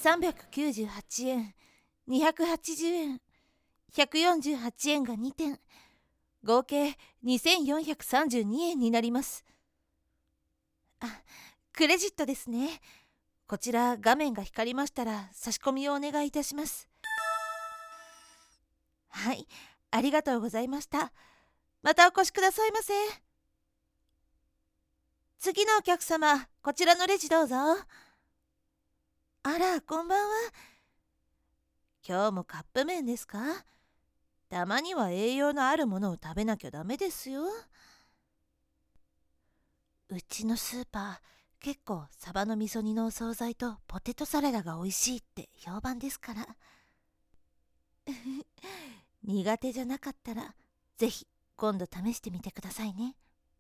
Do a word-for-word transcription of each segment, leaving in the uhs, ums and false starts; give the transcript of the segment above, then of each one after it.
さんびゃくきゅうじゅうはちえん、にひゃくはちじゅうえん、ひゃくよんじゅうはちえんがにてん、合計にせんよんひゃくさんじゅうにえんになります。あ、クレジットですね。こちら画面が光りましたら差し込みをお願いいたします。はい、ありがとうございました。またお越しくださいませ。次のお客様、こちらのレジどうぞ。あら、こんばんは。今日もカップ麺ですか？たまには栄養のあるものを食べなきゃダメですよ。うちのスーパー、結構サバの味噌煮のお惣菜とポテトサラダが美味しいって評判ですから。苦手じゃなかったらぜひ今度試してみてくださいね。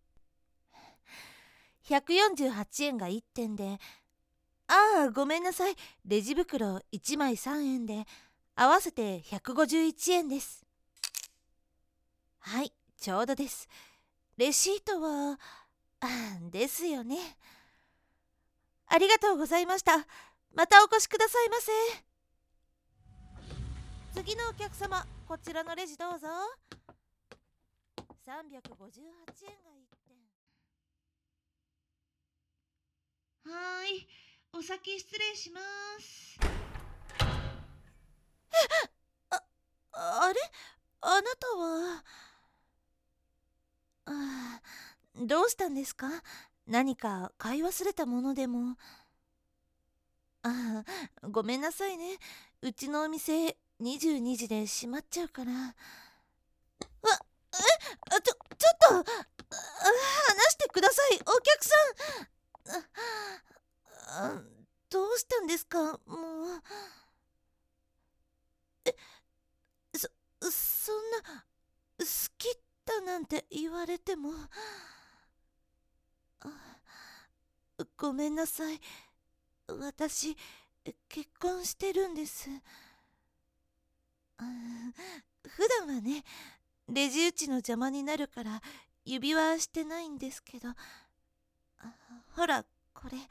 ひゃくよんじゅうはちえんがいってんで、ああごめんなさい、レジ袋いちまいさんえんで合わせてひゃくごじゅういちえんです。はい、ちょうどです。レシートはあですよね。ありがとうございました。またお越しくださいませ。次のお客様、こちらのレジどうぞ。さんびゃくごじゅうはちえんがいってん。はーい、お先失礼します。あ、あれ、あなたは。ああ、どうしたんですか？何か買い忘れたものでも。ああ、ごめんなさいね。うちのお店にじゅうにじで閉まっちゃうから。わ、え、あちょ、ちょっと、あ話してください、お客さん。ああ、どうしたんですか、もう。え、そ、そんな、好きだなんて言われても。あ、ごめんなさい。私、結婚してるんです。あ、普段はね、レジ打ちの邪魔になるから指輪してないんですけど、あ、ほらこれ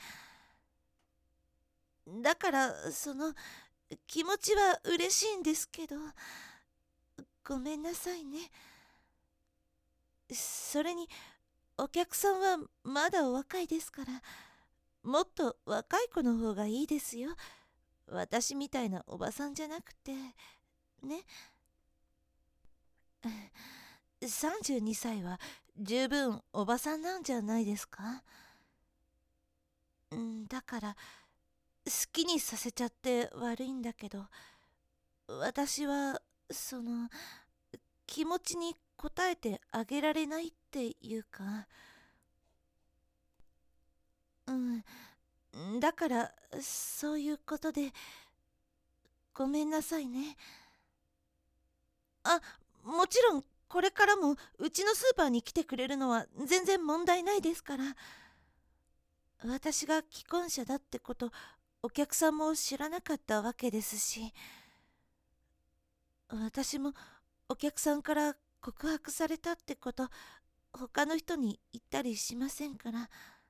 だから、その気持ちは嬉しいんですけど、ごめんなさいね。それにお客さんはまだお若いですから、もっと若い子の方がいいですよ。私みたいなおばさんじゃなくてね。さんじゅうにさいは十分おばさんなんじゃないですか。んだから好きにさせちゃって悪いんだけど、私はその気持ちに応えてあげられないっていうか、うんだからそういうことでごめんなさいね。あ、もちろんこれからもうちのスーパーに来てくれるのは全然問題ないですから。私が既婚者だってことお客さんも知らなかったわけですし、私もお客さんから告白されたってこと他の人に言ったりしませんから。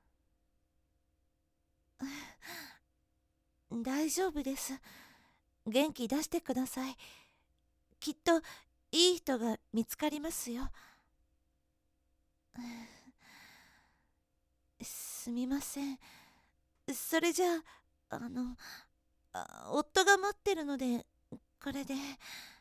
大丈夫です。元気出してください。きっといい人が見つかりますよ。すみません。それじゃあ、あの、あ夫が待ってるので、これで。